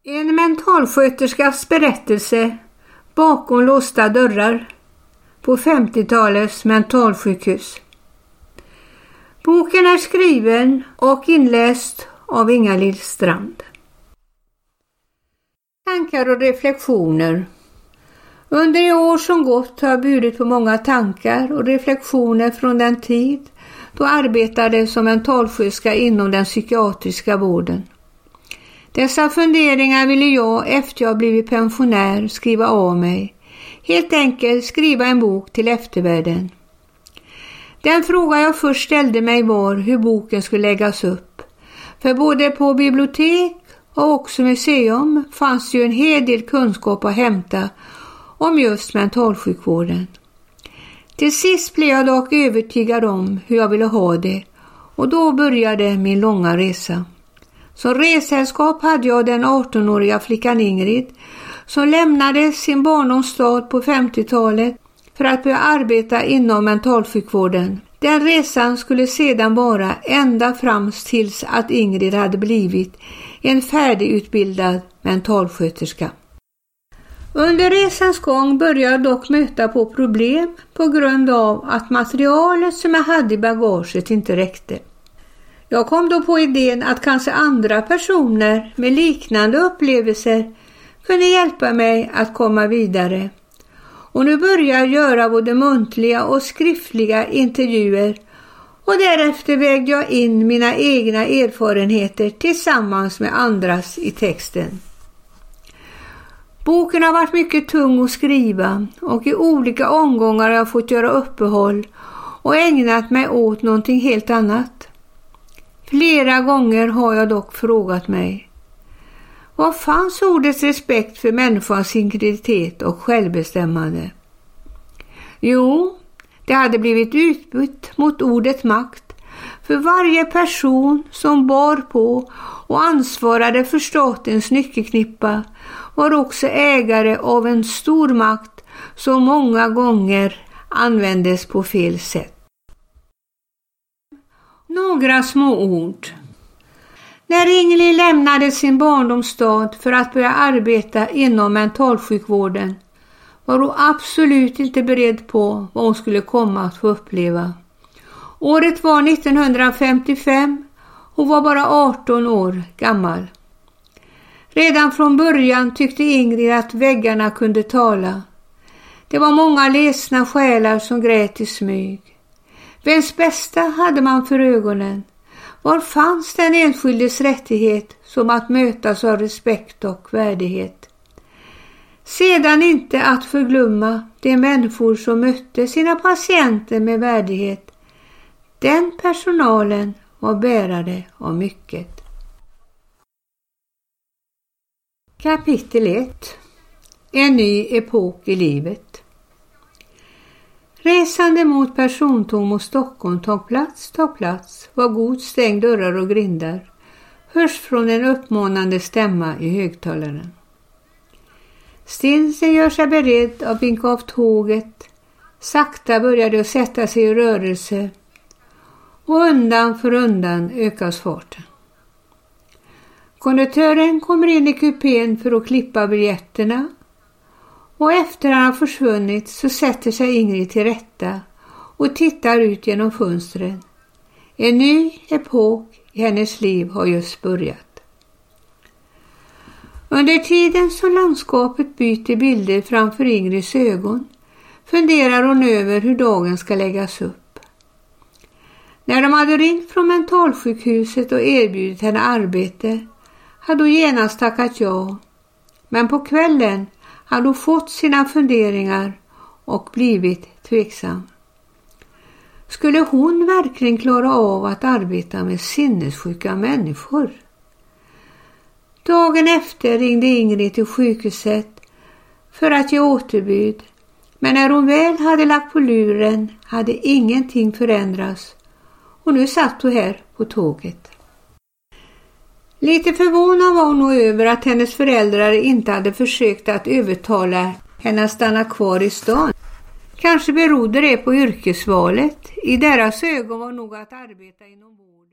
En mentalsköterskas berättelse bakom låsta dörrar på 50-talets mentalsjukhus. Boken är skriven och inläst av Ingalill Strand. Tankar och reflektioner. Under de år som gått har jag burit på många tankar och reflektioner från den tid då jag arbetade som mentalsköterska inom den psykiatriska vården. Dessa funderingar ville jag efter jag blivit pensionär skriva av mig. Helt enkelt skriva en bok till eftervärlden. Den fråga jag först ställde mig var hur boken skulle läggas upp. För både på bibliotek och också museum fanns ju en hel del kunskap att hämta om just mentalsjukvården. Till sist blev jag dock övertygad om hur jag ville ha det och då började min långa resa. Som ressällskap hade jag den 18-åriga flickan Ingrid som lämnade sin barndomsstad på 50-talet för att börja arbeta inom mentalsjukvården. Den resan skulle sedan vara ända fram tills att Ingrid hade blivit en färdigutbildad mentalsköterska. Under resans gång började jag dock möta på problem på grund av att materialet som jag hade i bagaget inte räckte. Jag kom då på idén att kanske andra personer med liknande upplevelser kunde hjälpa mig att komma vidare. Och nu börjar jag göra både muntliga och skriftliga intervjuer och därefter vägde jag in mina egna erfarenheter tillsammans med andras i texten. Boken har varit mycket tung att skriva och i olika omgångar har jag fått göra uppehåll och ägnat mig åt någonting helt annat. Flera gånger har jag dock frågat mig, vad fanns ordets respekt för människans integritet och självbestämmande? Jo, det hade blivit utbytt mot ordet makt, för varje person som bar på och ansvarade för statens nyckelknippa var också ägare av en stor makt som många gånger användes på fel sätt. Några små ord. När Ingrid lämnade sin barndomsstad för att börja arbeta inom mentalsjukvården var hon absolut inte beredd på vad hon skulle komma att få uppleva. Året var 1955. Hon var bara 18 år gammal. Redan från början tyckte Ingrid att väggarna kunde tala. Det var många ledsna själar som grät i smyg. Vems bästa hade man för ögonen? Var fanns den enskildes rättighet som att mötas av respekt och värdighet? Sedan inte att förglömma de människor som mötte sina patienter med värdighet. Den personalen var bärare av mycket. Kapitel 1. En ny epok i livet. Resande mot persontåg mot Stockholm tar plats, var god stäng dörrar och grindar, hörs från en uppmanande stämma i högtalaren. Stinsen gör sig beredd att vinka av tåget, sakta börjar det att sätta sig i rörelse och undan för undan ökas farten. Konduktören kommer in i kupén för att klippa biljetterna och efter han har försvunnit så sätter sig Ingrid till rätta och tittar ut genom fönstren. En ny epok i hennes liv har just börjat. Under tiden som landskapet byter bilder framför Ingrids ögon funderar hon över hur dagen ska läggas upp. När de hade ringt från mentalsjukhuset och erbjudit henne arbete hade hon genast tackat ja. Men på kvällen hade hon fått sina funderingar och blivit tveksam. Skulle hon verkligen klara av att arbeta med sinnessjuka människor? Dagen efter ringde Ingrid till sjukhuset för att ge återbud. Men när hon väl hade lagt på luren hade ingenting förändrats. Och nu satt hon här på tåget. Lite förvånad var hon nog över att hennes föräldrar inte hade försökt att övertala henne att stanna kvar i stan. Kanske berodde det på yrkesvalet. I deras ögon var nog att arbeta inom vården.